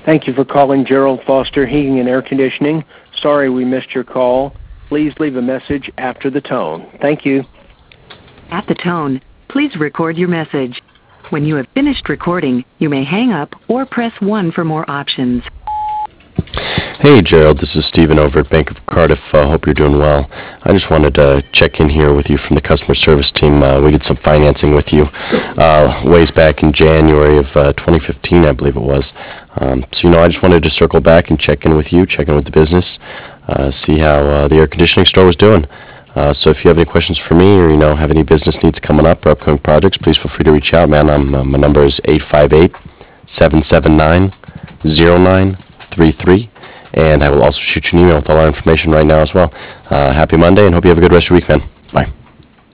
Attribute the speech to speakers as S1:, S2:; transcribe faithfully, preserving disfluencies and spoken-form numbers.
S1: Thank you for calling Gerald Foster Heating and Air Conditioning. Sorry we missed your call. Please leave a message after the tone. Thank you.
S2: At the tone, please record your message. When you have finished recording, you may hang up or press one for more options.
S3: Hey Gerald, this is Stephen over at Bank of Cardiff. I uh, hope you're doing well. I just wanted to check in here with you from the customer service team. Uh, we did some financing with you uh, ways back in January of uh, twenty fifteen, I believe it was. Um, so, you know, I just wanted to circle back and check in with you, check in with the business, uh, see how uh, the air conditioning store was doing. Uh, so if you have any questions for me or, you know, have any business needs coming up or upcoming projects, please feel free to reach out, man. I'm, uh, my number is eight five eight, seven seven nine, zero nine three three. And I will also shoot you an email with all our information right now as well. Uh, happy Monday, and hope you have a good rest of your week, man. Bye.